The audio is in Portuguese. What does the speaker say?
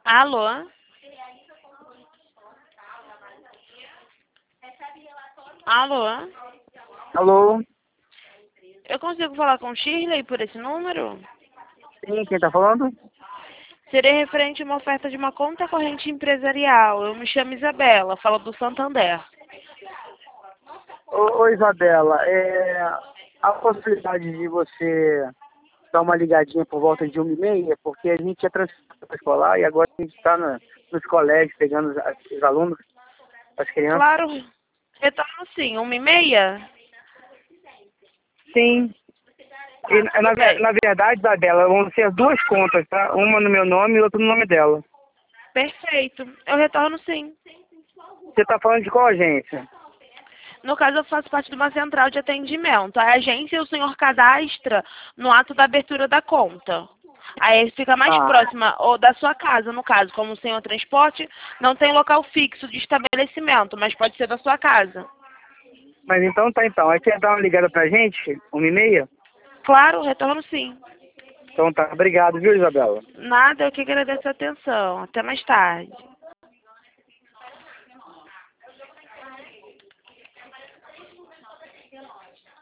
Alô? Alô? Alô? Eu consigo falar com Shirley por esse número? Sim, quem tá falando? Seria referente a uma oferta de uma conta corrente empresarial. Eu me chamo Isabela, falo do Santander. Ô Isabela, a possibilidade de você dar uma ligadinha por volta de 1h30, porque a gente é transporte escolar e agora a gente está nos colégios pegando os alunos, as crianças. Claro, retorno sim, 1h30? Sim. E, Tudo bem. na verdade, Isabela, vão ser duas contas, tá? Uma no meu nome e outra no nome dela. Perfeito, eu retorno sim. Você tá falando de qual agência? No caso, eu faço parte de uma central de atendimento. A agência o senhor cadastra no ato da abertura da conta. Aí fica mais Ah, próxima ou da sua casa, no caso, como o senhor transporte, não tem local fixo de estabelecimento, mas pode ser da sua casa. mas então tá então. Aí quer dar uma ligada pra gente? 1h30? Claro, retorno sim. Então tá, obrigado, viu, Isabela? Nada, eu que agradeço a atenção. Até mais tarde.